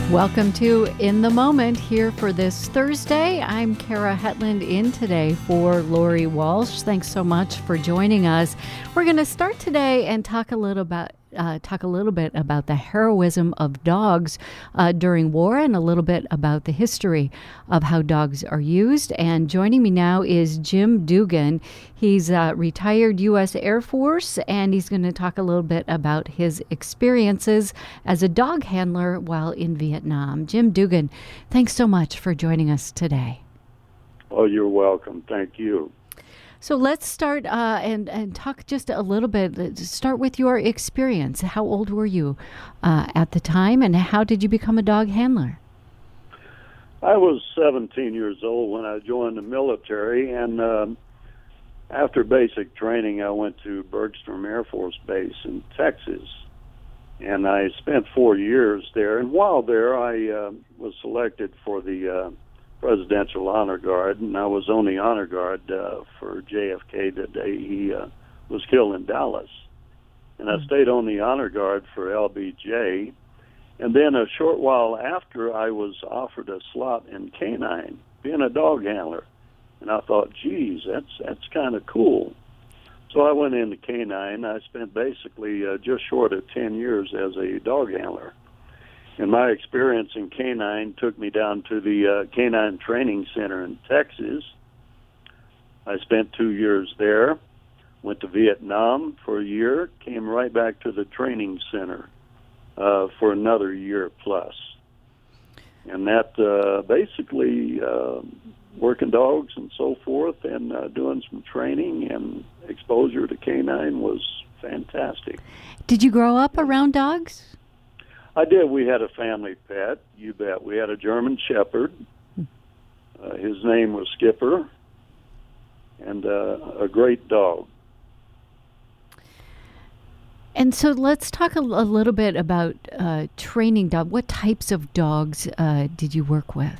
Welcome to In the Moment here for this Thursday. I'm Kara Hetland in today for Lori Walsh. Thanks so much for joining us. We're going to start today and talk a little bit about the heroism of dogs during war and a little bit about the history of how dogs are used. And joining me now is Jim Dugan. He's retired U.S. Air Force, and he's going to talk a little bit about his experiences as a dog handler while in Vietnam. Jim Dugan, thanks so much for joining us today. Oh, you're welcome. Thank you. So let's start and talk just a little bit. Start with your experience. How old were you at the time, and how did you become a dog handler? I was 17 years old when I joined the military, and after basic training, I went to Bergstrom Air Force Base in Texas, and I spent 4 years there. And while there, I was selected for the Presidential Honor Guard, and I was on the Honor Guard for JFK the day he was killed in Dallas. And I stayed on the Honor Guard for LBJ, and then a short while after, I was offered a slot in K-9, being a dog handler. And I thought, geez, that's kind of cool. So I went into K-9. I spent basically just short of 10 years as a dog handler. And my experience in K-9 took me down to the K-9 Training Center in Texas. I spent 2 years there, went to Vietnam for a year, came right back to the training center for another year plus. And that basically working dogs and so forth and doing some training and exposure to K-9 was fantastic. Did you grow up around dogs? I did. We had a family pet, you bet. We had a German Shepherd. His name was Skipper, and a great dog. And so let's talk a little bit about training dogs. What types of dogs did you work with?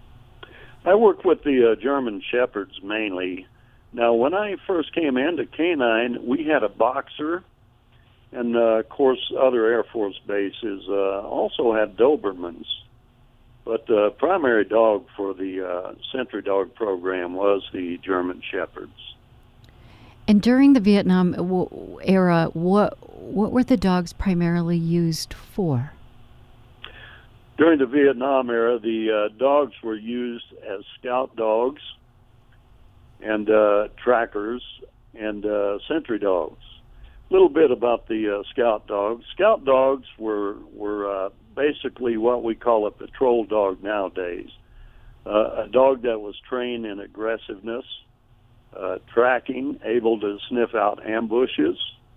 I worked with the German Shepherds mainly. Now, when I first came into K-9, we had a boxer. And, of course, other Air Force bases also had Dobermans. But the primary dog for the Sentry Dog program was the German Shepherds. And during the Vietnam era, what were the dogs primarily used for? During the Vietnam era, the dogs were used as scout dogs and trackers and sentry dogs. A little bit about the scout dogs. Scout dogs were basically what we call a patrol dog nowadays. A dog that was trained in aggressiveness, tracking, able to sniff out ambushes,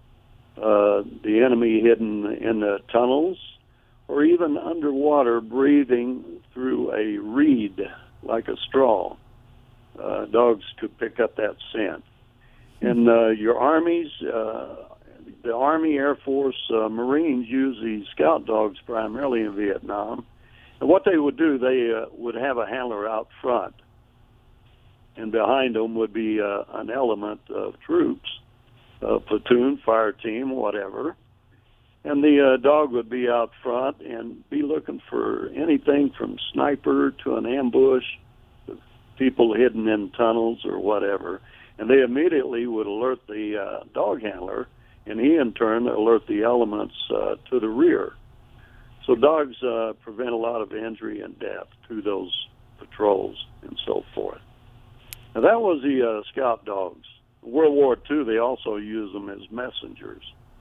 the enemy hidden in the tunnels, or even underwater breathing through a reed like a straw. Dogs could pick up that scent. And your armies, the Army, Air Force, Marines use these scout dogs primarily in Vietnam. And what they would do, they would have a handler out front. And behind them would be an element of troops, a platoon, fire team, whatever. And the dog would be out front and be looking for anything from sniper to an ambush, people hidden in tunnels or whatever. And they immediately would alert the dog handler, and he in turn alert the elements to the rear. So dogs prevent a lot of injury and death to those patrols and so forth. Now that was the scout dogs. In World War II, they also used them as messengers.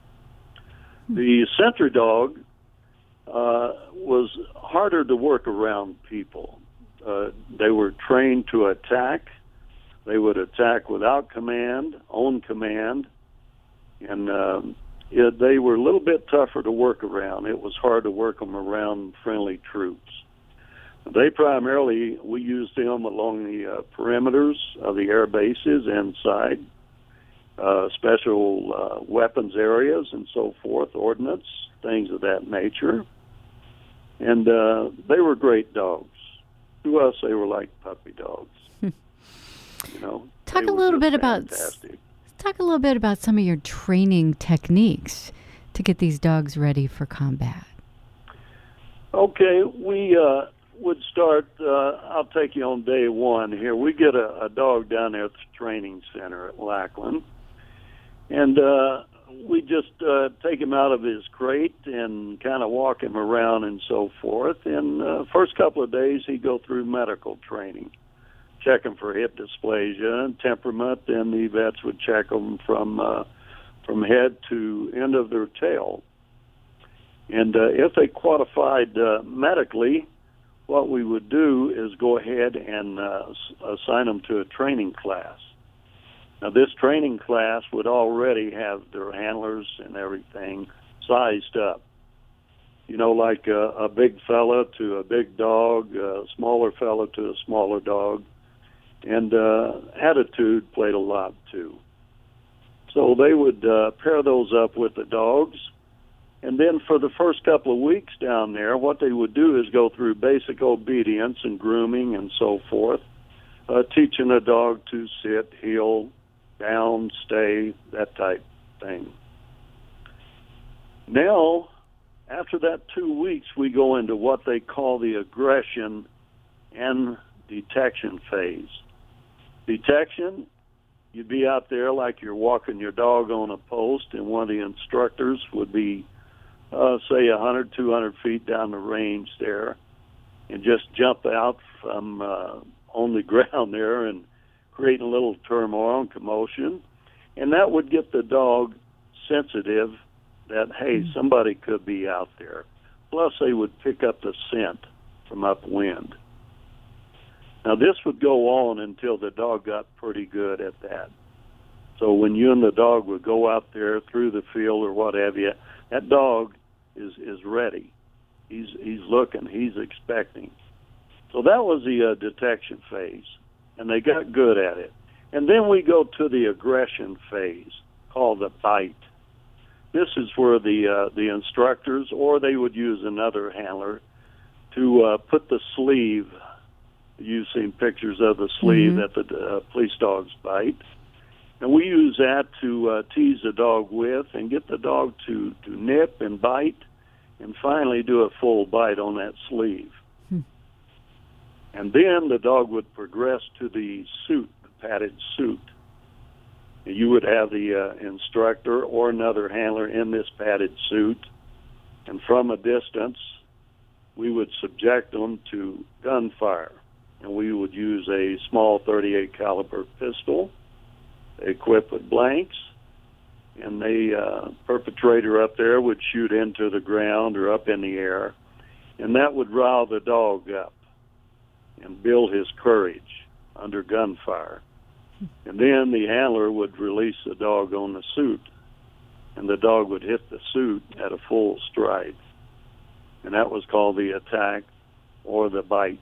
The sentry dog was harder to work around people. They were trained to attack. They would attack without command, on command, and they were a little bit tougher to work around. It was hard to work them around friendly troops. They primarily, we used them along the perimeters of the air bases inside, special weapons areas and so forth, ordnance, things of that nature. And they were great dogs. To us, they were like puppy dogs. Talk a little bit about some of your training techniques to get these dogs ready for combat. Okay, we would start. I'll take you on day one here. We get a dog down there at the training center at Lackland, and we just take him out of his crate and kind of walk him around and so forth. And first couple of days, he'd go through medical training, checking for hip dysplasia and temperament. Then the vets would check them from head to end of their tail. And if they qualified medically, what we would do is go ahead and assign them to a training class. Now, this training class would already have their handlers and everything sized up. You know, like a big fella to a big dog, a smaller fella to a smaller dog. And attitude played a lot, too. So they would pair those up with the dogs. And then for the first couple of weeks down there, what they would do is go through basic obedience and grooming and so forth, teaching a dog to sit, heel, down, stay, that type thing. Now, after that 2 weeks, we go into what they call the aggression and detection phase. Detection, you'd be out there like you're walking your dog on a post, and one of the instructors would be, say, 100, 200 feet down the range there, and just jump out from on the ground there and create a little turmoil and commotion. And that would get the dog sensitive that, hey, somebody could be out there. Plus, they would pick up the scent from upwind. Now, this would go on until the dog got pretty good at that. So when you and the dog would go out there through the field or what have you, that dog is ready. He's looking. He's expecting. So that was the detection phase, and they got good at it. And then we go to the aggression phase, called the bite. This is where the instructors, or they would use another handler, to put the sleeve. You've seen pictures of the sleeve that the police dogs bite. And we use that to tease the dog with and get the dog to nip and bite and finally do a full bite on that sleeve. And then the dog would progress to the suit, the padded suit. You would have the instructor or another handler in this padded suit, and from a distance, we would subject them to gunfire. And we would use a small .38 caliber pistol, equipped with blanks, and the perpetrator up there would shoot into the ground or up in the air, and that would rile the dog up and build his courage under gunfire. And then the handler would release the dog on the suit, and the dog would hit the suit at a full stride. And that was called the attack or the bite.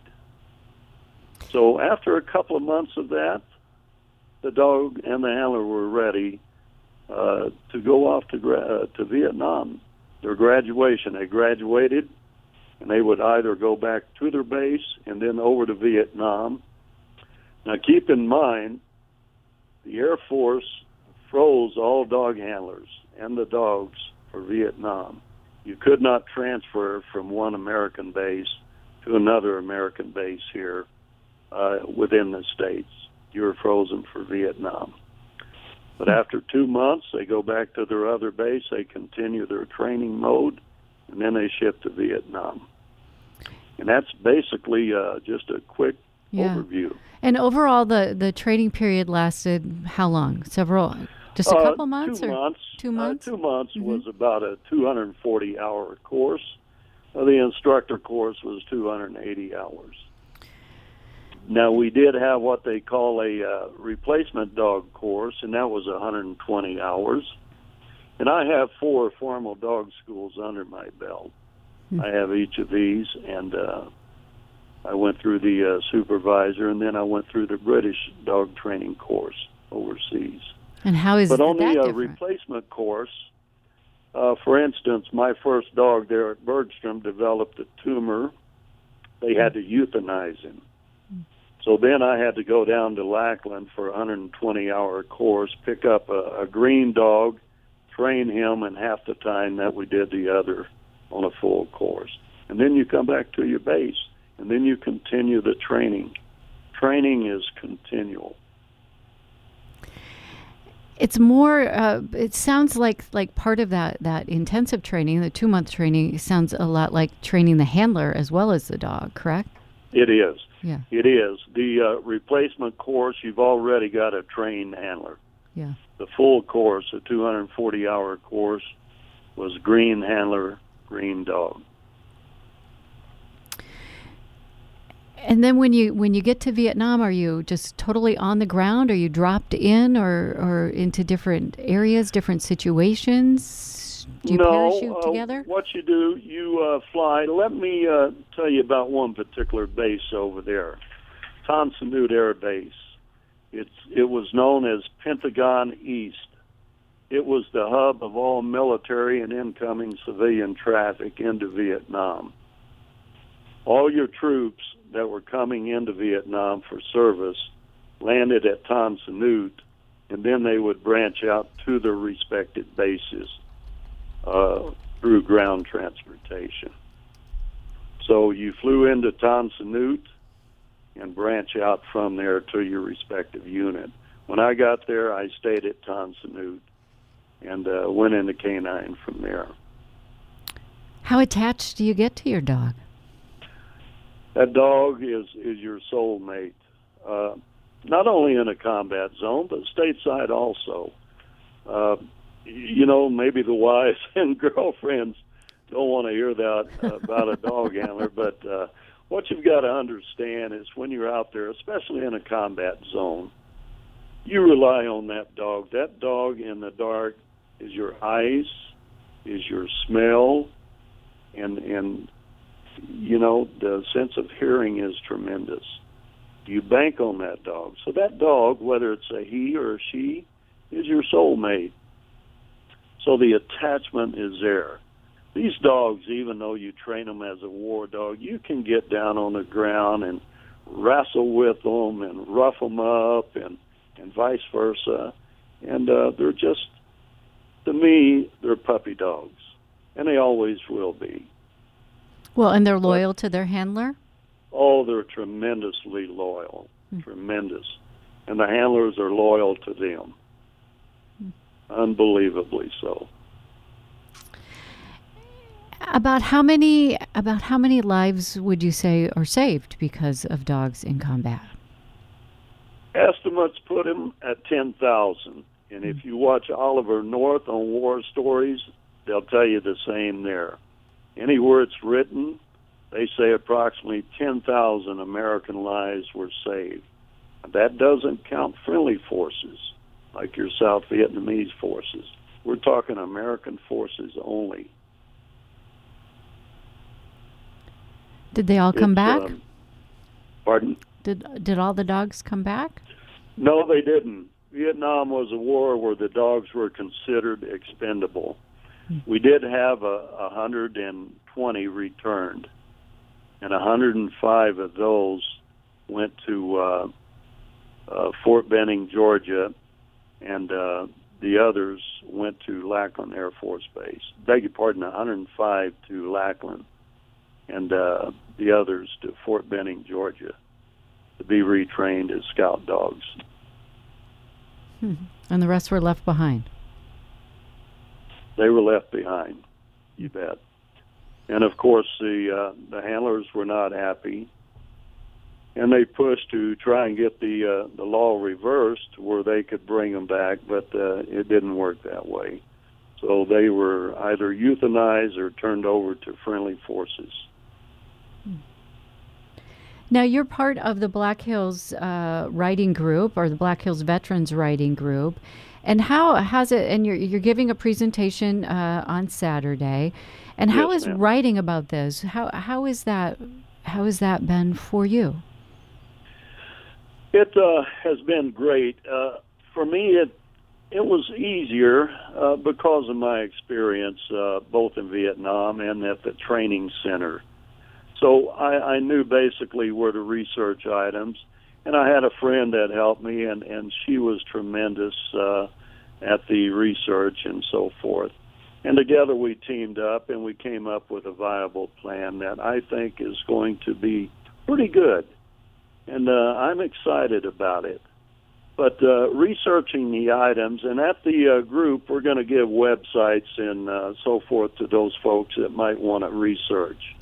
So after a couple of months of that, the dog and the handler were ready to go off to Vietnam. Their graduation, they graduated, and they would either go back to their base and then over to Vietnam. Now keep in mind, the Air Force froze all dog handlers and the dogs for Vietnam. You could not transfer from one American base to another American base here within the States. You were frozen for Vietnam. But after 2 months, they go back to their other base, they continue their training mode, and then they ship to Vietnam. And that's basically just a quick overview. And overall, the training period lasted how long? Just a couple months? 2 months. 2 months? 2 months was about a 240-hour course. The instructor course was 280 hours. Now, we did have what they call a replacement dog course, and that was 120 hours. And I have 4 formal dog schools under my belt. I have each of these, and I went through the supervisor, and then I went through the British dog training course overseas. And how is But on that the different? replacement course, for instance, my first dog there at Bergstrom developed a tumor. They had to euthanize him. So then I had to go down to Lackland for a 120-hour course, pick up a green dog, train him in half the time that we did the other on a full course. and then you come back to your base, and then you continue the training. Training is continual. It's more. It sounds like part of that intensive training, the 2-month training, sounds a lot like training the handler as well as the dog. Correct? It is. Yeah. It is. The replacement course, you've already got a trained handler. Yeah. The full course, a 240-hour course, was green handler, green dog. And then when you get to Vietnam, are you just totally on the ground? Are you dropped in or into different areas, different situations? Do you parachute together? What you do, you fly. Let me tell you about one particular base over there, Tan Son Nhut Air Base. It was known as Pentagon East. It was the hub of all military and incoming civilian traffic into Vietnam. All your troops that were coming into Vietnam for service landed at Tan Son Nhut, and then they would branch out to their respective bases through ground transportation. So you flew into Tan Son Nhut and branch out from there to your respective unit. When I got there, I stayed at Tan Son Nhut and went into K-9 from there. How attached do you get to your dog? That dog is your soulmate, not only in a combat zone, but stateside also. Maybe the wives and girlfriends don't want to hear that about a dog handler, but what you've got to understand is when you're out there, especially in a combat zone, you rely on that dog. That dog in the dark is your eyes, is your smell, and the sense of hearing is tremendous. You bank on that dog. So that dog, whether it's a he or a she, is your soulmate. So the attachment is there. These dogs, even though you train them as a war dog, you can get down on the ground and wrestle with them and rough them up and vice versa. And they're just, to me, they're puppy dogs. And they always will be. Well, and they're loyal to their handler? Oh, they're tremendously loyal. Tremendous. And the handlers are loyal to them. Unbelievably so. About how many lives would you say are saved because of dogs in combat? Estimates put them at 10,000. And if you watch Oliver North on war stories, they'll tell you the same there. Anywhere it's written, they say approximately 10,000 American lives were saved. That doesn't count friendly forces, like your South Vietnamese forces. We're talking American forces only. Did they all come back? Pardon? Did all the dogs come back? No, they didn't. Vietnam was a war where the dogs were considered expendable. We did have 120 returned, and 105 of those went to Fort Benning, Georgia, and the others went to Lackland Air Force Base. Beg your pardon, 105 to Lackland, and the others to Fort Benning, Georgia, to be retrained as scout dogs. And the rest were left behind? They were left behind, you bet. And of course, the handlers were not happy, and they pushed to try and get the law reversed where they could bring them back, but it didn't work that way. So they were either euthanized or turned over to friendly forces. Now, you're part of the Black Hills Riding Group, or the Black Hills Veterans Riding Group. And how has it? And you're giving a presentation on Saturday. And how Yes, is ma'am. writing about this? How is that? How has that been for you? It has been great. For me, it was easier because of my experience both in Vietnam and at the training center. So I knew basically where to research items, and I had a friend that helped me, and she was tremendous at the research and so forth. And together we teamed up and we came up with a viable plan that I think is going to be pretty good. And I'm excited about it. But researching the items, and at the group, we're going to give websites and so forth to those folks that might want to research.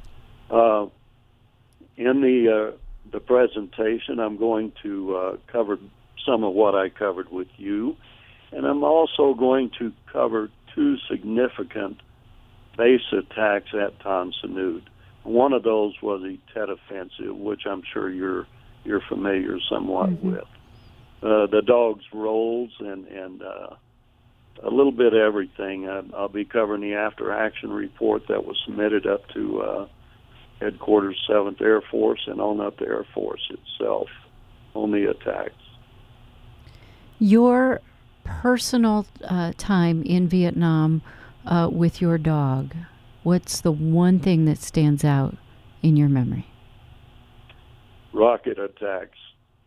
In the presentation, I'm going to cover some of what I covered with you, and I'm also going to cover two significant base attacks at Tan Son Nhut. One of those was the Tet Offensive, which I'm sure you're familiar somewhat with. The dogs' roles and a little bit of everything. I'll be covering the after-action report that was submitted up to Headquarters 7th Air Force and on up to Air Force itself on the attacks. Your personal time in Vietnam with your dog, what's the one thing that stands out in your memory? Rocket attacks.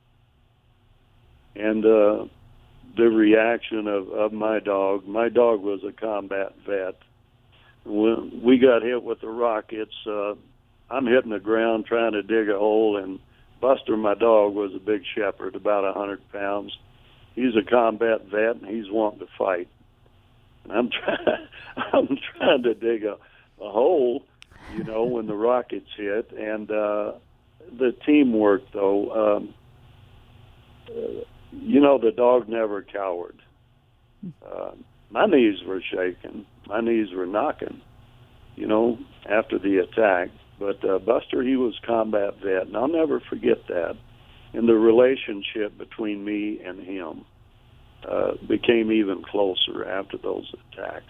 And the reaction of my dog. My dog was a combat vet. When we got hit with the rockets, I'm hitting the ground trying to dig a hole, and Buster, my dog, was a big shepherd, about 100 pounds. He's a combat vet, and he's wanting to fight. And I'm trying to dig a hole, when the rockets hit. And the teamwork, though, the dog never cowered. My knees were shaking. My knees were knocking, after the attack. But Buster, he was combat vet, and I'll never forget that. And the relationship between me and him became even closer after those attacks.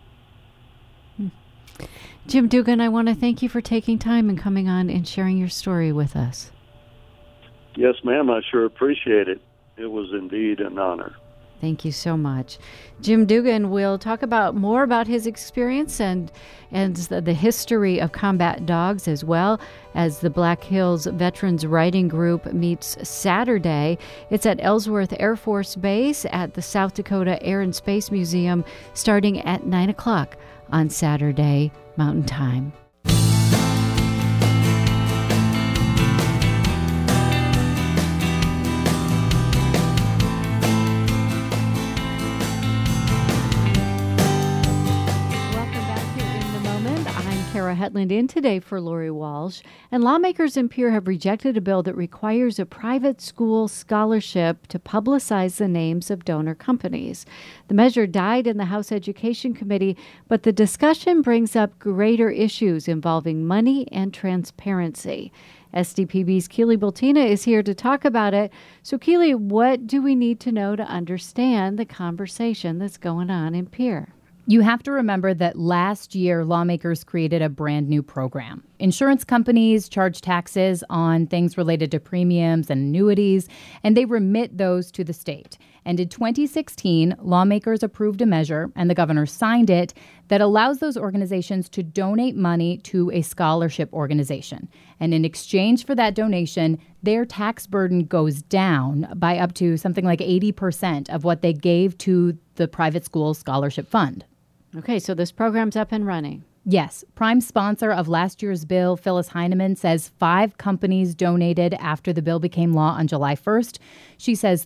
Jim Dugan, I want to thank you for taking time and coming on and sharing your story with us. Yes, ma'am, I sure appreciate it. It was indeed an honor. Thank you so much. Jim Dugan will talk more about his experience and the history of combat dogs, as well as the Black Hills Veterans Riding Group meets Saturday. It's at Ellsworth Air Force Base at the South Dakota Air and Space Museum starting at 9 o'clock on Saturday Mountain Time. Hetland in today for Lori Walsh. And lawmakers in Pierre have rejected a bill that requires a private school scholarship to publicize the names of donor companies. The measure died in the House Education Committee, but the discussion brings up greater issues involving money and transparency. SDPB's Keely Bultina is here to talk about it. So, Keely, what do we need to know to understand the conversation that's going on in Pierre? You have to remember that last year, lawmakers created a brand new program. Insurance companies charge taxes on things related to premiums and annuities, and they remit those to the state. And in 2016, lawmakers approved a measure, and the governor signed it, that allows those organizations to donate money to a scholarship organization. And in exchange for that donation, their tax burden goes down by up to something like 80% of what they gave to the private school scholarship fund. Okay, so this program's up and running. Yes. Prime sponsor of last year's bill, Phyllis Heineman, says 5 companies donated after the bill became law on July 1st. She says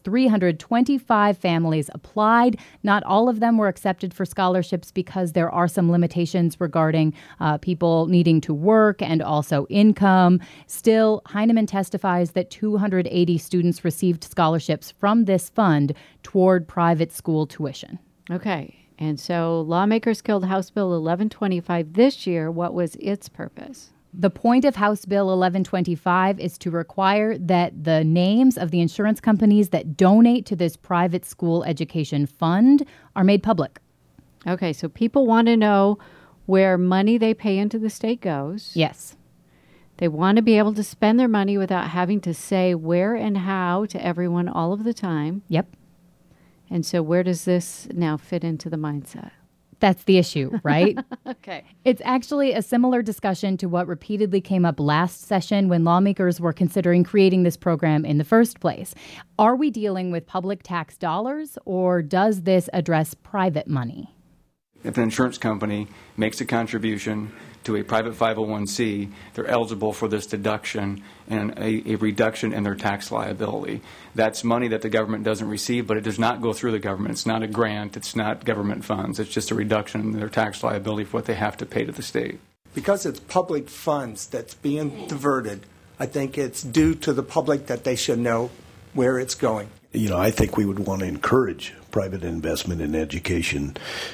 325 families applied. Not all of them were accepted for scholarships because there are some limitations regarding people needing to work and also income. Still, Heineman testifies that 280 students received scholarships from this fund toward private school tuition. Okay. And so lawmakers killed House Bill 1125 this year. What was its purpose? The point of House Bill 1125 is to require that the names of the insurance companies that donate to this private school education fund are made public. Okay, so people want to know where money they pay into the state goes. Yes. They want to be able to spend their money without having to say where and how to everyone all of the time. Yep. And so where does this now fit into the mindset? That's the issue, right? Okay. It's actually a similar discussion to what repeatedly came up last session when lawmakers were considering creating this program in the first place. Are we dealing with public tax dollars, or does this address private money? If an insurance company makes a contribution to a private 501c, they're eligible for this deduction and a reduction in their tax liability. That's money that the government doesn't receive, but it does not go through the government. It's not a grant. It's not government funds. It's just a reduction in their tax liability for what they have to pay to the state. Because it's public funds that's being diverted, I think it's due to the public that they should know where it's going. I think we would want to encourage private investment in education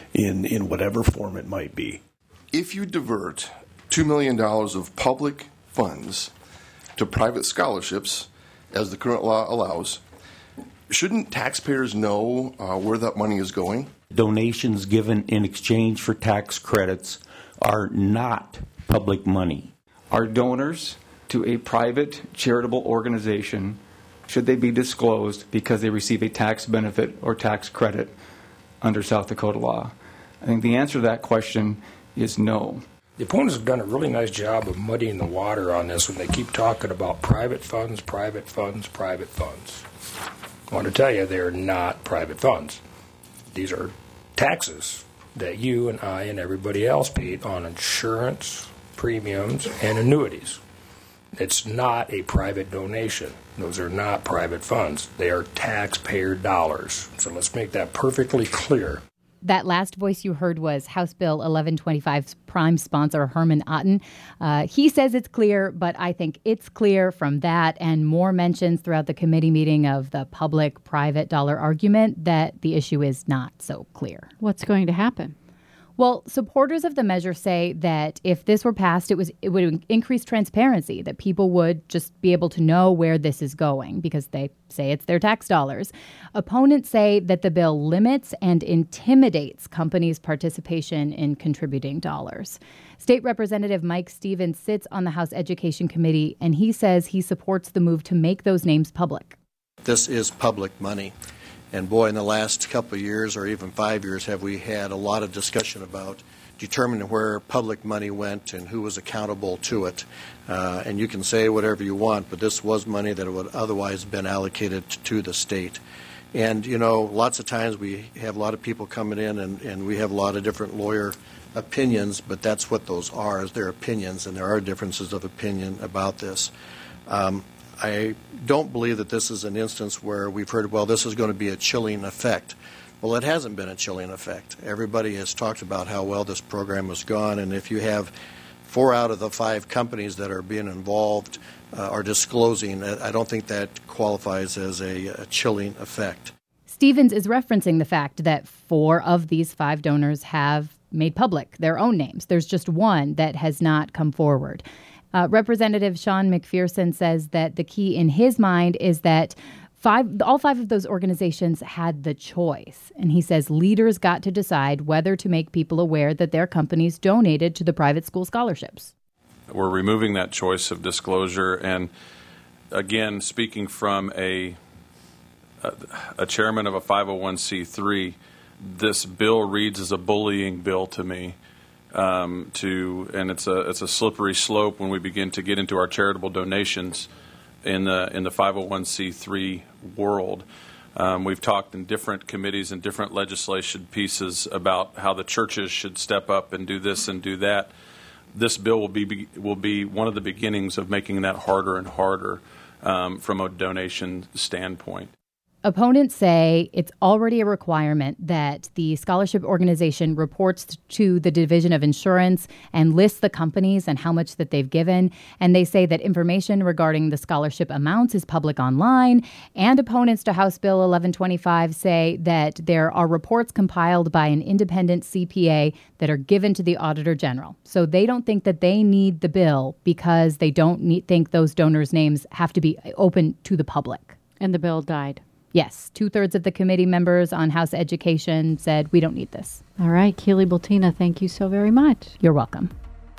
in whatever form it might be. If you divert $2 million of public funds to private scholarships, as the current law allows, shouldn't taxpayers know where that money is going? Donations given in exchange for tax credits are not public money. Our donors to a private charitable organization, should they be disclosed because they receive a tax benefit or tax credit under South Dakota law? I think the answer to that question is no. The opponents have done a really nice job of muddying the water on this when they keep talking about private funds, private funds, private funds. I want to tell you they're not private funds. These are taxes that you and I and everybody else paid on insurance, premiums, and annuities. It's not a private donation. Those are not private funds. They are taxpayer dollars. So let's make that perfectly clear. That last voice you heard was House Bill 1125's prime sponsor, Herman Otten. He says it's clear, but I think it's clear from that and more mentions throughout the committee meeting of the public-private dollar argument that the issue is not so clear. What's going to happen? Well, supporters of the measure say that if this were passed, it would increase transparency, that people would just be able to know where this is going because they say it's their tax dollars. Opponents say that the bill limits and intimidates companies' participation in contributing dollars. State Representative Mike Stevens sits on the House Education Committee, and he says he supports the move to make those names public. This is public money. And boy, in the last couple of years or even 5 years, have we had a lot of discussion about determining where public money went and who was accountable to it. And you can say whatever you want, but this was money that would otherwise have been allocated to the state. And, lots of times we have a lot of people coming in and we have a lot of different lawyer opinions, but that's what those are, is their opinions, and there are differences of opinion about this. I don't believe that this is an instance where we've heard, well, this is going to be a chilling effect. Well, it hasn't been a chilling effect. Everybody has talked about how well this program has gone, and if you have 4 out of the 5 companies that are being involved are disclosing, I don't think that qualifies as a chilling effect. Stevens is referencing the fact that 4 of these 5 donors have made public their own names. There's just one that has not come forward. Representative Sean McPherson says that the key in his mind is that all 5 of those organizations had the choice. And he says leaders got to decide whether to make people aware that their companies donated to the private school scholarships. We're removing that choice of disclosure. And again, speaking from a chairman of a 501c3, this bill reads as a bullying bill to me. And it's a slippery slope when we begin to get into our charitable donations in the 501c3 world. We've talked in different committees and different legislation pieces about how the churches should step up and do this and do that. This bill will be one of the beginnings of making that harder and harder from a donation standpoint. Opponents say it's already a requirement that the scholarship organization reports to the Division of Insurance and lists the companies and how much that they've given. And they say that information regarding the scholarship amounts is public online. And opponents to House Bill 1125 say that there are reports compiled by an independent CPA that are given to the Auditor General. So they don't think that they need the bill because they don't think those donors' names have to be open to the public. And the bill died. Yes, 2/3 of the committee members on House Education said we don't need this. All right, Keely Bultina, thank you so very much. You're welcome.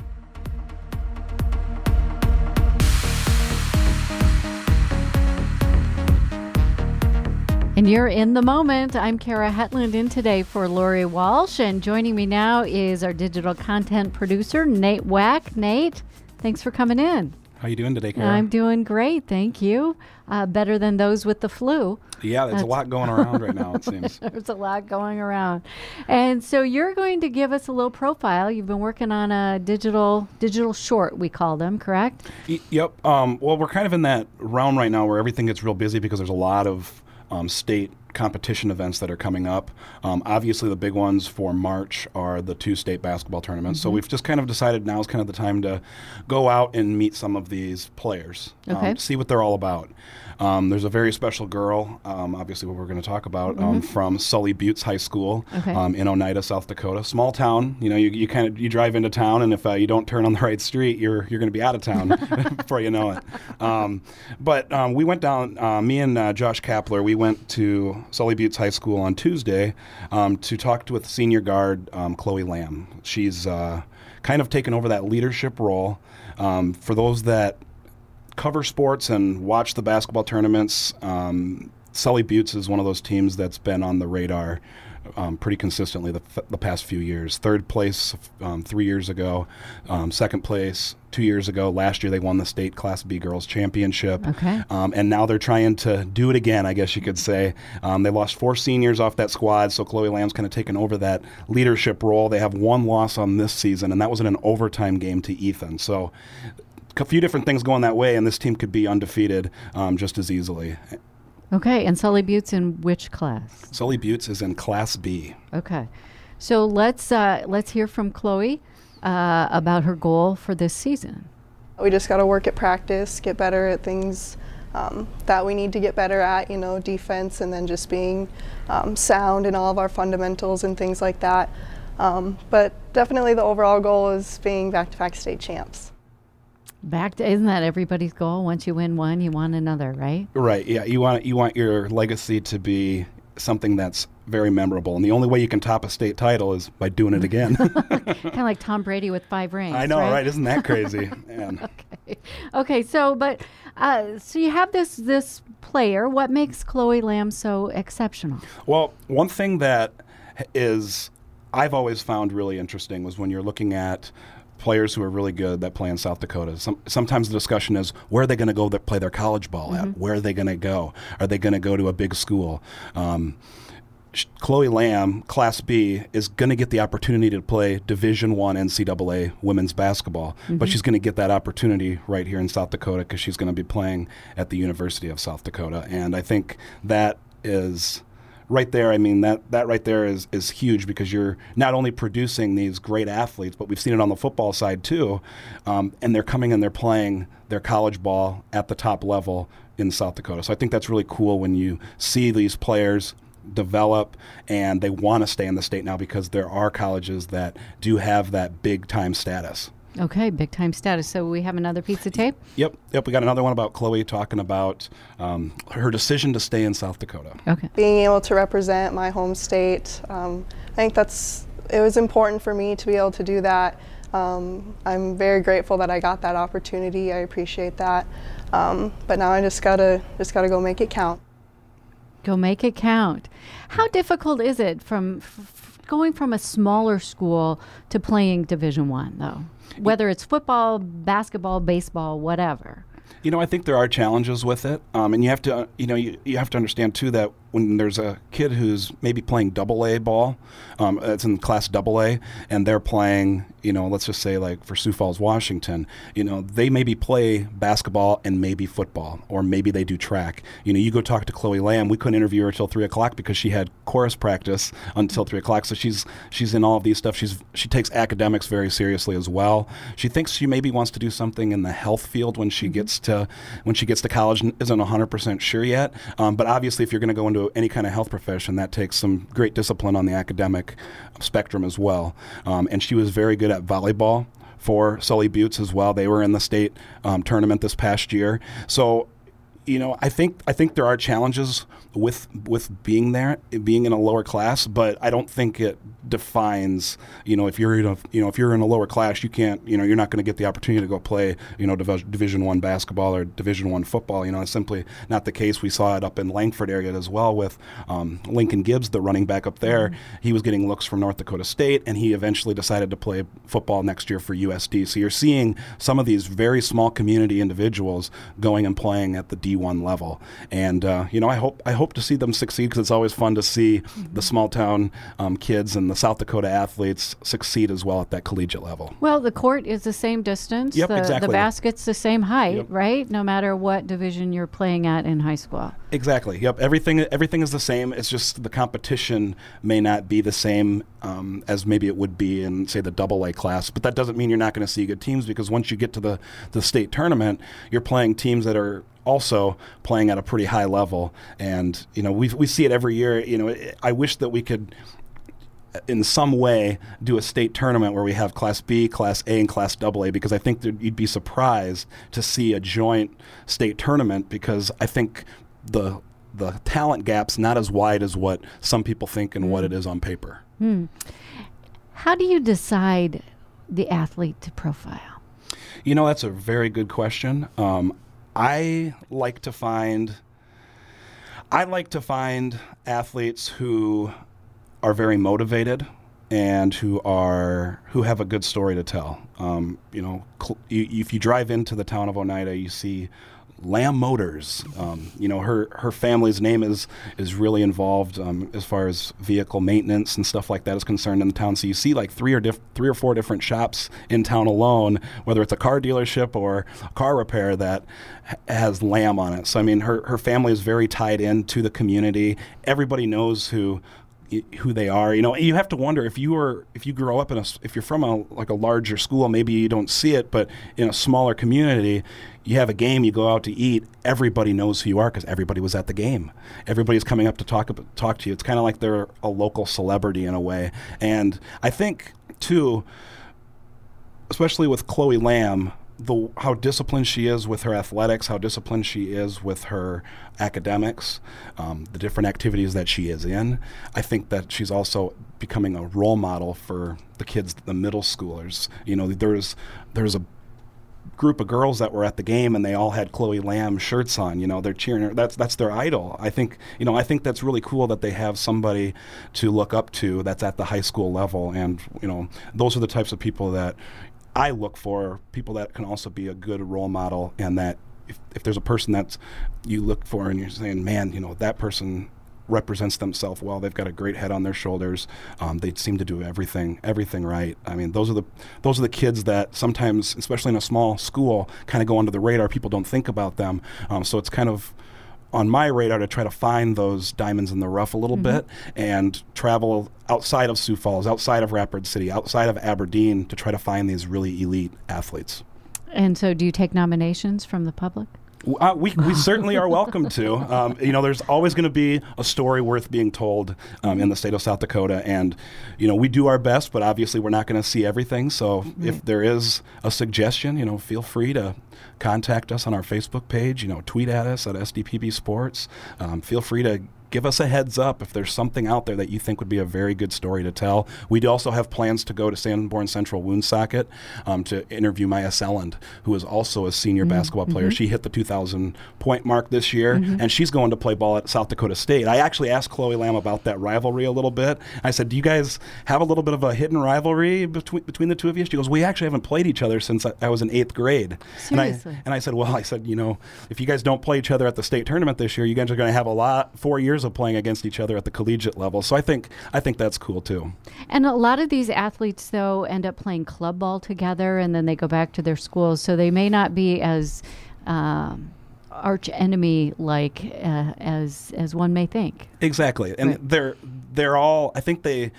And you're in the moment. I'm Kara Hetland in today for Lori Walsh, and joining me now is our digital content producer, Nate Wack. Nate, thanks for coming in. How you doing today, Kara? I'm doing great, thank you. Better than those with the flu. Yeah, there's a lot going around right now, it seems. There's a lot going around. And so you're going to give us a little profile. You've been working on a digital short, we call them, correct? Yep. Well, we're kind of in that realm right now where everything gets real busy because there's a lot of state competition events that are coming up. Obviously, the big ones for March are the 2 state basketball tournaments. So we've just kind of decided now is kind of the time to go out and meet some of these players, see what they're all about. There's a very special girl, obviously what we're going to talk about, from Sully Buttes High School in Oneida, South Dakota. Small town. You know, you drive into town, and if you don't turn on the right street, you're going to be out of town before you know it. But we went down, me and Josh Kapler, we went to Sully Buttes High School on Tuesday to talk with senior guard Chloe Lamb. She's kind of taken over that leadership role. For those that cover sports and watch the basketball tournaments, Sully Buttes is one of those teams that's been on the radar pretty consistently the past few years. 3rd place 3 years ago, 2nd place 2 years ago. Last year they won the state Class B girls championship. And now they're trying to do it again, I guess you could say. They lost 4 seniors off that squad, so Chloe Lamb's kind of taken over that leadership role. They have 1 loss on this season, and that was in an overtime game to Ethan. So a few different things going that way, and this team could be undefeated just as easily. Okay, and Sully Buttes in which class? Sully Buttes is in Class B. Okay, so let's hear from Chloe about her goal for this season. We just got to work at practice, get better at things that we need to get better at, defense, and then just being sound in all of our fundamentals and things like that. But definitely the overall goal is being back-to-back state champs. Isn't that everybody's goal? Once you win one, you want another, right? Right. Yeah. You want your legacy to be something that's very memorable, and the only way you can top a state title is by doing it again. Kind of like Tom Brady with 5 rings. I know, right? Isn't that crazy? Okay. So you have this player. What makes Chloe Lamb so exceptional? Well, one thing that I've always found really interesting was when you're looking at players who are really good that play in South Dakota. Sometimes the discussion is, where are they going to go play their college ball at? Where are they going to go? Are they going to go to a big school? Chloe Lamb, Class B, is going to get the opportunity to play Division I NCAA women's basketball, but she's going to get that opportunity right here in South Dakota because she's going to be playing at the University of South Dakota. And I think that is right there. I mean, that right there is huge because you're not only producing these great athletes, but we've seen it on the football side too, and they're coming and they're playing their college ball at the top level in South Dakota. So I think that's really cool when you see these players develop and they want to stay in the state now because there are colleges that do have that big-time status. Okay, big-time status. So we have another piece of tape? Yep. We got another one about Chloe talking about her decision to stay in South Dakota. Okay. Being able to represent my home state, I think it was important for me to be able to do that. I'm very grateful that I got that opportunity. I appreciate that. But now I just gotta go make it count. Go make it count. How difficult is it from going from a smaller school to playing Division I, though? Whether it's football, basketball, baseball, whatever. I think there are challenges with it, and you have to, you have to understand too that when there's a kid who's maybe playing AA ball, it's in Class AA, and they're playing, let's just say like for Sioux Falls, Washington, they maybe play basketball and maybe football, or maybe they do track. You go talk to Chloe Lamb. We couldn't interview her till 3 o'clock because she had chorus practice until 3 o'clock. So she's in all of these stuff. She takes academics very seriously as well. She thinks she maybe wants to do something in the health field when she gets to college. Isn't 100% sure yet. But obviously, if you're going to go into any kind of health profession, that takes some great discipline on the academic spectrum as well. And she was very good at volleyball for Sully Buttes as well. They were in the state tournament this past year. So, I think there are challenges with being there, being in a lower class, but I don't think it defines. If you're in a lower class, you can't. You're not going to get the opportunity to go play. Division I basketball or Division I football. It's simply not the case. We saw it up in Langford area as well with Lincoln Gibbs, the running back up there. He was getting looks from North Dakota State, and he eventually decided to play football next year for USD. So you're seeing some of these very small community individuals going and playing at the D1 level, and I hope to see them succeed, because it's always fun to see the small town kids and the South Dakota athletes succeed as well at that collegiate level. Well, the court is the same distance. Yep, exactly. The basket's the same height, Yep. right? No matter what division you're playing at in high school. Exactly. Yep. Everything is the same. It's just the competition may not be the same as maybe it would be in, say, the AA class. But that doesn't mean you're not going to see good teams, because once you get to the state tournament, you're playing teams that are also playing at a pretty high level. And we see it every year. I wish that we could, in some way, do a state tournament where we have Class B, Class A, and Class AA, because I think that you'd be surprised to see a joint state tournament, because I think the talent gap's not as wide as what some people think and what it is on paper. How do you decide the athlete to profile? That's a very good question. I like to find athletes who are very motivated and who have a good story to tell. If you drive into the town of Oneida, you see Lamb Motors. Her family's name is really involved as far as vehicle maintenance and stuff like that is concerned in the town. So you see like three or four different shops in town alone, whether it's a car dealership or a car repair, that has Lamb on it. So her family is very tied into the community. Everybody knows who they are. You have to wonder if you grow up if you're from a larger school, maybe you don't see it, but in a smaller community, you have a game, you go out to eat, everybody knows who you are because everybody was at the game. Everybody's coming up to talk to you. It's kind of like they're a local celebrity in a way. And I think too, especially with Chloe Lamb, how disciplined she is with her athletics, how disciplined she is with her academics, the different activities that she is in. I think that she's also becoming a role model for the kids, the middle schoolers. There's a group of girls that were at the game and they all had Chloe Lamb shirts on. They're cheering her. That's their idol. I think that's really cool that they have somebody to look up to that's at the high school level, and those are the types of people that I look for, people that can also be a good role model, and that if there's a person that you look for and you're saying, man, that person represents themselves well, they've got a great head on their shoulders, they seem to do everything right. Those are the kids that sometimes, especially in a small school, kind of go under the radar. People don't think about them, so it's kind of on my radar to try to find those diamonds in the rough a little bit and travel outside of Sioux Falls, outside of Rapid City, outside of Aberdeen to try to find these really elite athletes. And so do you take nominations from the public? We certainly are welcome to. There's always going to be a story worth being told in the state of South Dakota, and we do our best, but obviously we're not going to see everything. So if there is a suggestion, feel free to contact us on our Facebook page. Tweet at us at SDPB Sports. Feel free to give us a heads up if there's something out there that you think would be a very good story to tell. We do also have plans to go to Sanborn Central Woonsocket to interview Maya Selland, who is also a senior basketball player. She hit the 2,000 point mark this year, and she's going to play ball at South Dakota State. I actually asked Chloe Lamb about that rivalry a little bit. I said, do you guys have a little bit of a hidden rivalry between the two of you? She goes, we actually haven't played each other since I was in 8th grade. Seriously? And I said, if you guys don't play each other at the state tournament this year, you guys are going to have 4 years of playing against each other at the collegiate level. So I think that's cool too. And a lot of these athletes, though, end up playing club ball together, and then they go back to their schools. So they may not be as arch enemy like as one may think. Exactly, and they're all. I think they.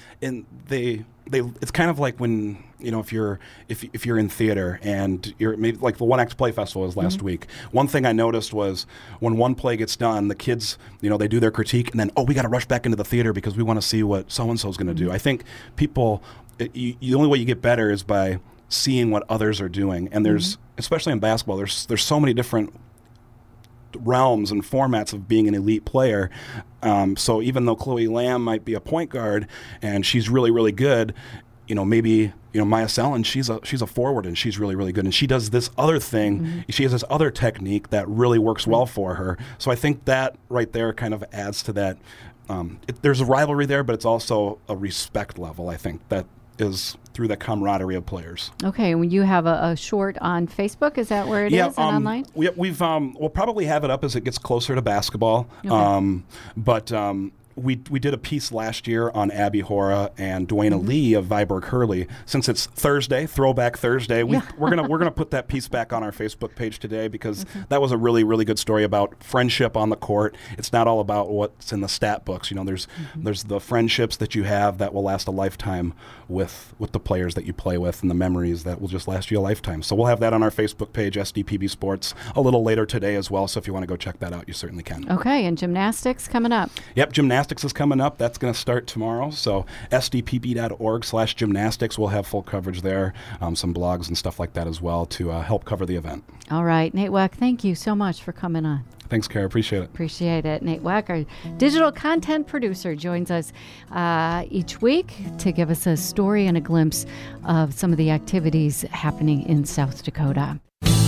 It's kind of like when if you're in theater and you're maybe like the One Act Play Festival was last week. One thing I noticed was when one play gets done, the kids they do their critique and then we got to rush back into the theater because we want to see what so and so is going to do. I think people, the only way you get better is by seeing what others are doing, and there's especially in basketball, there's so many different realms and formats of being an elite player. So even though Chloe Lamb might be a point guard and she's really, really good, maybe Maya Sellen, she's a forward and she's really, really good, and she does this other thing. Mm-hmm. She has this other technique that really works well for her. So I think that right there kind of adds to that. There's a rivalry there, but it's also a respect level, I think, that is through the camaraderie of players. Okay, and you have a short on Facebook. Is that where it is and online? We'll probably have it up as it gets closer to basketball. Okay. We did a piece last year on Abby Hora and Dwayna Lee of Viborg Hurley. Since it's Thursday, Throwback Thursday, we're gonna put that piece back on our Facebook page today because that was a really, really good story about friendship on the court. It's not all about what's in the stat books. There's the friendships that you have that will last a lifetime with the players that you play with, and the memories that will just last you a lifetime. So we'll have that on our Facebook page, SDPB Sports, a little later today as well. So if you want to go check that out, you certainly can. Okay, and gymnastics coming up. Yep, gymnastics is coming up. That's going to start tomorrow. So sdpb.org/gymnastics. We'll have full coverage there, some blogs and stuff like that as well to help cover the event. All right. Nate Weck, thank you so much for coming on. Thanks, Kara. Appreciate it. Appreciate it. Nate Weck, our digital content producer, joins us each week to give us a story and a glimpse of some of the activities happening in South Dakota.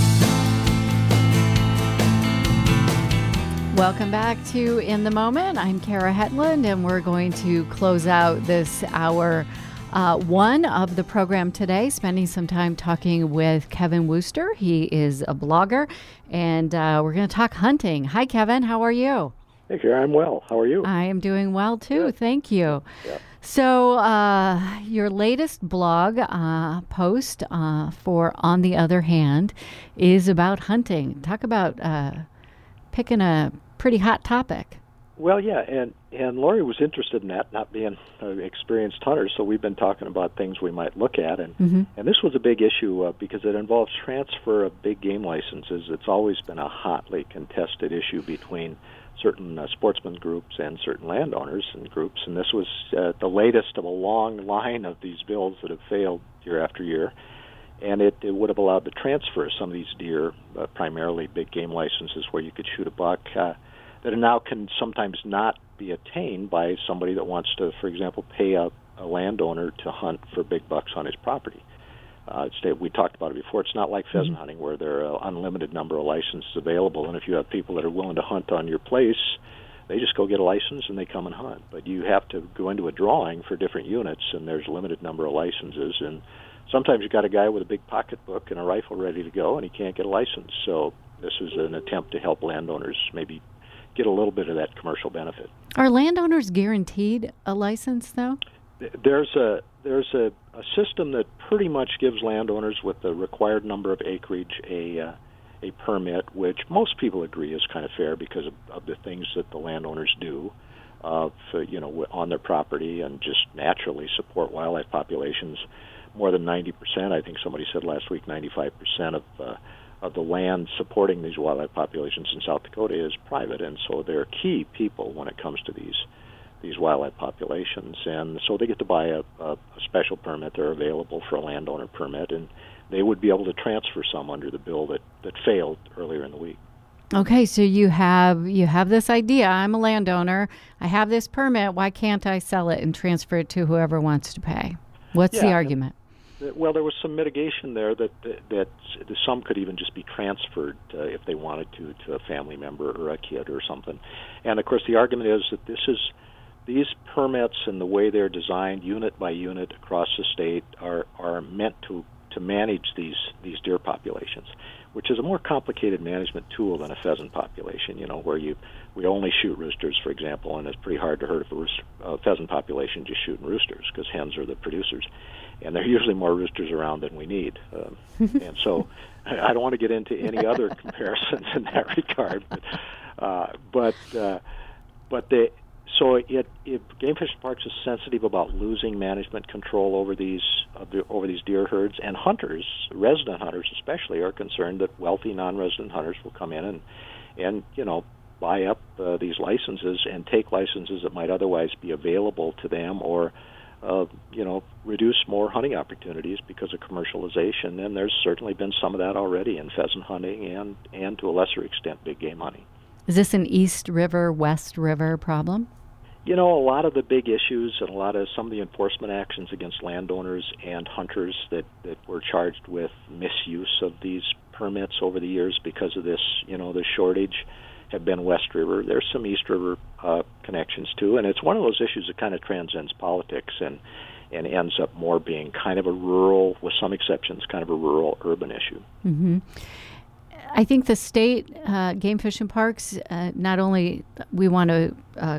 Welcome back to In the Moment. I'm Kara Hetland, and we're going to close out this hour one of the program today, spending some time talking with Kevin Wooster. He is a blogger, and we're going to talk hunting. Hi, Kevin. How are you? Hey, Kara. I'm well. How are you? I am doing well, too. Good. Thank you. Yeah. So your latest blog post for On the Other Hand is about hunting. Talk about picking a pretty hot topic. Well, yeah, and Lori was interested in that, not being an experienced hunter, so we've been talking about things we might look at, and this was a big issue because it involves transfer of big game licenses. It's always been a hotly contested issue between certain sportsman groups and certain landowners and groups, and this was the latest of a long line of these bills that have failed year after year. And it would have allowed the transfer of some of these deer, primarily big game licenses where you could shoot a buck, that now can sometimes not be attained by somebody that wants to, for example, pay a landowner to hunt for big bucks on his property. We talked about it before. It's not like pheasant hunting where there are an unlimited number of licenses available, and if you have people that are willing to hunt on your place, they just go get a license and they come and hunt. But you have to go into a drawing for different units, and there's a limited number of licenses, and sometimes you've got a guy with a big pocketbook and a rifle ready to go, and he can't get a license. So this is an attempt to help landowners maybe get a little bit of that commercial benefit. Are landowners guaranteed a license, though? There's a system that pretty much gives landowners with the required number of acreage a permit, which most people agree is kind of fair because of the things that the landowners do, on their property and just naturally support wildlife populations. More than 90%, I think somebody said last week, 95% of the land supporting these wildlife populations in South Dakota is private, and so they're key people when it comes to these wildlife populations. And so they get to buy a special permit. They're available for a landowner permit, and they would be able to transfer some under the bill that failed earlier in the week. Okay, so you have this idea. I'm a landowner. I have this permit. Why can't I sell it and transfer it to whoever wants to pay? What's the argument? Well, there was some mitigation there that some could even just be transferred if they wanted to a family member or a kid or something. And of course, the argument is that these permits and the way they're designed, unit by unit across the state, are meant to manage these deer populations, which is a more complicated management tool than a pheasant population. Where we only shoot roosters, for example, and it's pretty hard to hurt a pheasant population just shooting roosters because hens are the producers. And there are usually more roosters around than we need. And so I don't want to get into any other comparisons in that regard. So Game Fish Parks is sensitive about losing management control over these deer herds, and hunters, resident hunters especially, are concerned that wealthy non-resident hunters will come in and buy up these licenses and take licenses that might otherwise be available to them, or reduce more hunting opportunities because of commercialization. And there's certainly been some of that already in pheasant hunting and to a lesser extent big game hunting. Is this an East River, West River problem? A lot of the big issues and some of the enforcement actions against landowners and hunters that were charged with misuse of these permits over the years because of this, the shortage, have been West River. There's some East River connections too, and it's one of those issues that kind of transcends politics and ends up more being kind of a rural, with some exceptions, kind of a rural-urban issue. Mm-hmm. I think the state game fish and parks, not only we want to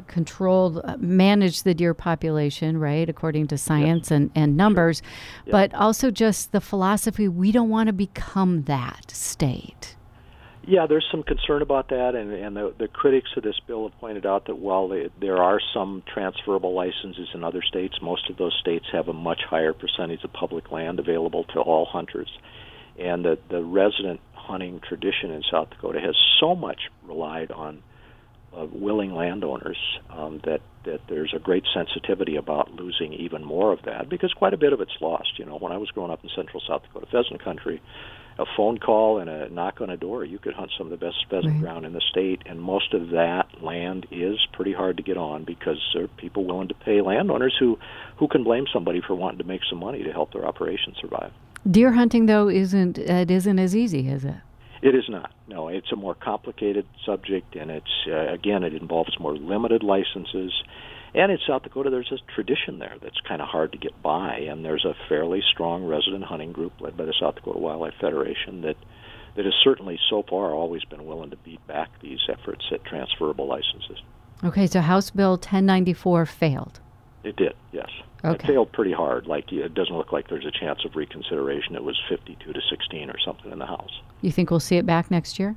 manage the deer population, right, according to science and numbers, but also just the philosophy, we don't want to become that state. Yeah, there's some concern about that, and the critics of this bill have pointed out that while there are some transferable licenses in other states, most of those states have a much higher percentage of public land available to all hunters. And the resident hunting tradition in South Dakota has so much relied on willing landowners that there's a great sensitivity about losing even more of that, because quite a bit of it's lost. When I was growing up in central South Dakota pheasant country, a phone call and a knock on a door, you could hunt some of the best pheasant ground in the state, and most of that land is pretty hard to get on because there are people willing to pay landowners who can blame somebody for wanting to make some money to help their operation survive. Deer hunting, though, isn't as easy, is it? It is not. No, it's a more complicated subject, and it involves more limited licenses. And in South Dakota, there's a tradition there that's kind of hard to get by, and there's a fairly strong resident hunting group led by the South Dakota Wildlife Federation that has certainly so far always been willing to beat back these efforts at transferable licenses. Okay, so House Bill 1094 failed. It did, yes. Okay. It failed pretty hard. It doesn't look like there's a chance of reconsideration. It was 52 to 16 or something in the House. You think we'll see it back next year?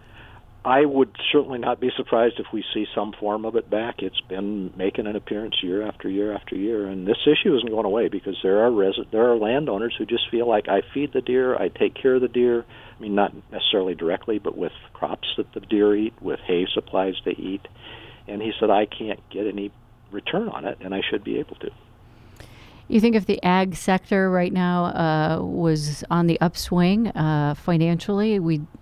I would certainly not be surprised if we see some form of it back. It's been making an appearance year after year after year, and this issue isn't going away because there are landowners who just feel like I feed the deer, I take care of the deer. I mean, not necessarily directly, but with crops that the deer eat, with hay supplies they eat. And he said, I can't get any return on it, and I should be able to. You think if the ag sector right now was on the upswing financially,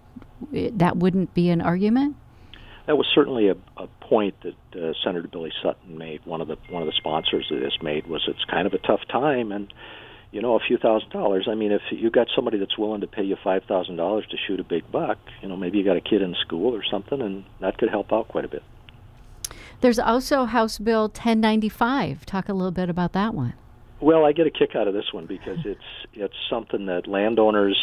that wouldn't be an argument? That was certainly a point that Senator Billy Sutton made. One of the sponsors of this made was it's kind of a tough time, and a few $1,000s. I mean, if you got somebody that's willing to pay you $5,000 to shoot a big buck, maybe you got a kid in school or something, and that could help out quite a bit. There's also House Bill 1095. Talk a little bit about that one. Well, I get a kick out of this one because it's something that landowners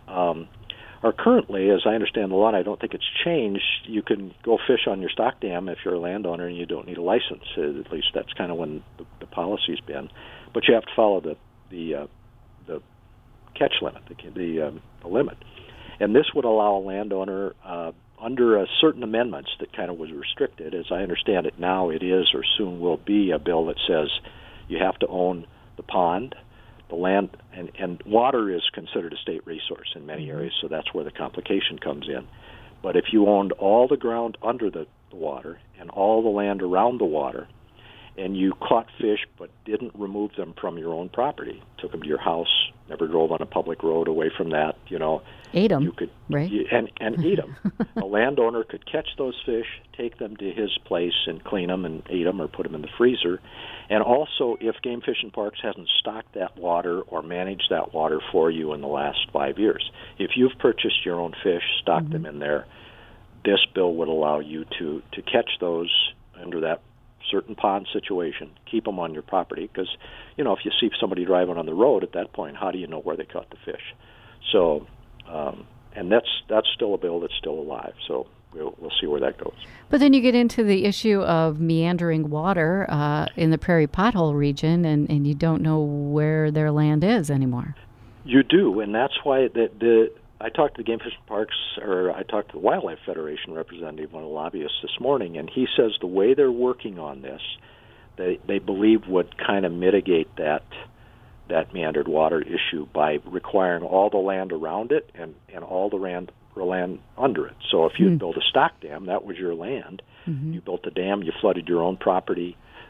are currently, as I understand the law, and I don't think it's changed, you can go fish on your stock dam if you're a landowner and you don't need a license. At least that's kind of when the policy's been. But you have to follow the catch limit, the limit. And this would allow a landowner, under certain amendments that kind of was restricted, as I understand it now, it is or soon will be a bill that says you have to own the pond, the land, and water is considered a state resource in many areas, so that's where the complication comes in. But if you owned all the ground under the water and all the land around the water, and you caught fish but didn't remove them from your own property, took them to your house, never drove on a public road away from that, ate them, you could, right? And eat them. A landowner could catch those fish, take them to his place and clean them and eat them or put them in the freezer. And also, if Game Fish and Parks hasn't stocked that water or managed that water for you in the last 5 years, if you've purchased your own fish, stocked them in there, this bill would allow you to catch those under that certain pond situation, keep them on your property, because, if you see somebody driving on the road at that point, how do you know where they caught the fish? So, and that's still a bill that's still alive, so we'll see where that goes. But then you get into the issue of meandering water in the prairie pothole region, and you don't know where their land is anymore. You do, and that's why I talked to the Game Fish and Parks, or I talked to the Wildlife Federation representative, one of the lobbyists this morning, and he says the way they're working on this, they believe would kind of mitigate that meandered water issue by requiring all the land around it and all the land under it. So if you built a stock dam, that was your land. Mm-hmm. You built a dam, you flooded your own property.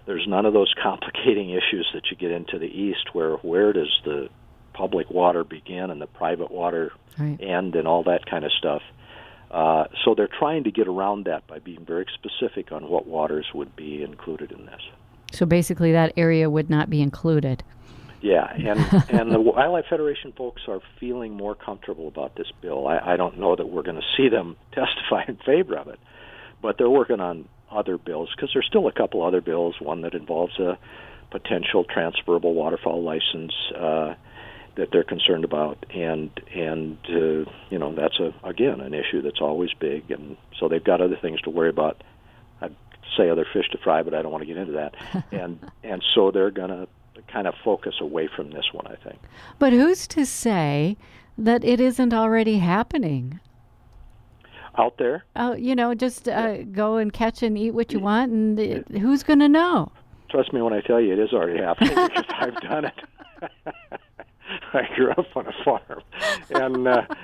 There's none of those complicating issues that you get into the east, where does the public water begin and the private water end and all that kind of stuff. So they're trying to get around that by being very specific on what waters would be included in this. So basically that area would not be included. Yeah, and the Wildlife Federation folks are feeling more comfortable about this bill. I don't know that we're going to see them testify in favor of it, but they're working on other bills, because there's still a couple other bills, one that involves a potential transferable waterfowl license that they're concerned about, and that's again an issue that's always big, and so they've got other things to worry about. I'd say other fish to fry, but I don't want to get into that, and so they're going to kind of focus away from this one, I think. But who's to say that it isn't already happening out there? Oh, just go and catch and eat what you want, and who's going to know? Trust me when I tell you, it is already happening because I've done it. I grew up on a farm, and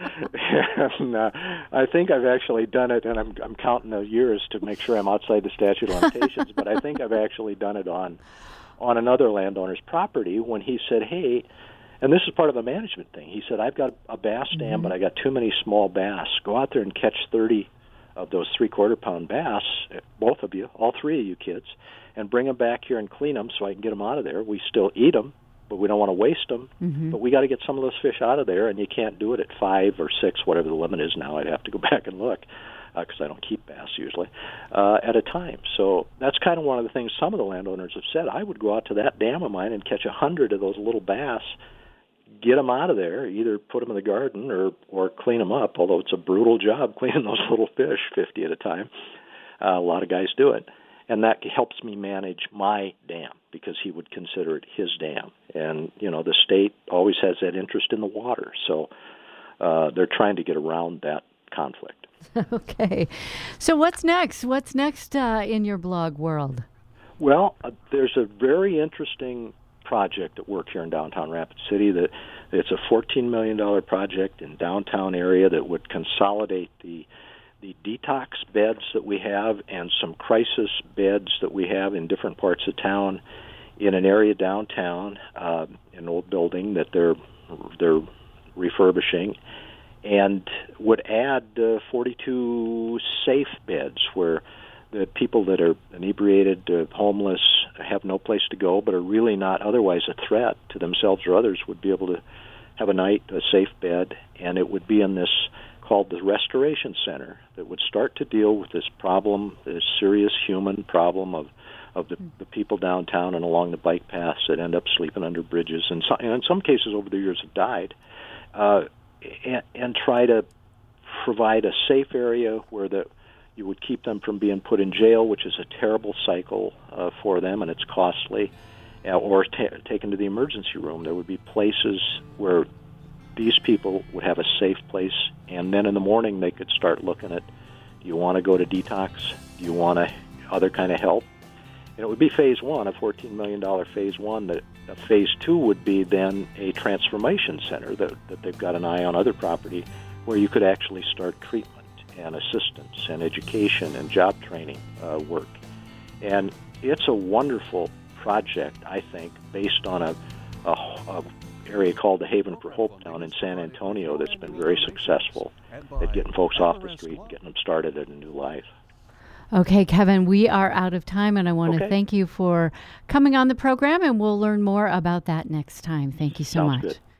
I think I've actually done it, and I'm counting the years to make sure I'm outside the statute of limitations. But I think I've actually done it on another landowner's property when he said, "Hey," and this is part of a management thing. He said, "I've got a bass dam, but I got too many small bass. Go out there and catch 30 of those 3/4-pound bass, both of you, all three of you kids, and bring them back here and clean them so I can get them out of there. We still eat them, but we don't want to waste them. But we got to get some of those fish out of there, and you can't do it at 5 or 6, whatever the limit is now. I'd have to go back and look because I don't keep bass usually, at a time." So that's kind of one of the things some of the landowners have said. I would go out to that dam of mine and catch 100 of those little bass, get them out of there, either put them in the garden or clean them up, although it's a brutal job cleaning those little fish, 50 at a time. A lot of guys do it. And that helps me manage my dam because he would consider it his dam. And, the state always has that interest in the water. So they're trying to get around that conflict. Okay. So what's next? What's next in your blog world? Well, there's a very interesting project at work here in downtown Rapid City. It's a $14 million project in downtown area that would consolidate the detox beds that we have and some crisis beds that we have in different parts of town in an area downtown, an old building that they're refurbishing, and would add 42 safe beds where the people that are inebriated, homeless, have no place to go, but are really not otherwise a threat to themselves or others would be able to have a safe bed, and it would be in this called the Restoration Center that would start to deal with this problem, this serious human problem of the people downtown and along the bike paths that end up sleeping under bridges, and in some cases over the years have died, and try to provide a safe area where you would keep them from being put in jail, which is a terrible cycle for them, and it's costly, or taken to the emergency room. There would be places where these people would have a safe place, and then in the morning they could start looking at, do you want to go to detox? Do you want other kind of help? And it would be phase one, a $14 million phase one. Phase two would be then a transformation center that they've got an eye on other property where you could actually start treatment and assistance and education and job training work. And it's a wonderful project, I think, based on a area called the Haven for Hope down in San Antonio that's been very successful at getting folks off the street, getting them started at a new life. Okay, Kevin, we are out of time, and I want to thank you for coming on the program, and we'll learn more about that next time. Thank you so much. Sounds good.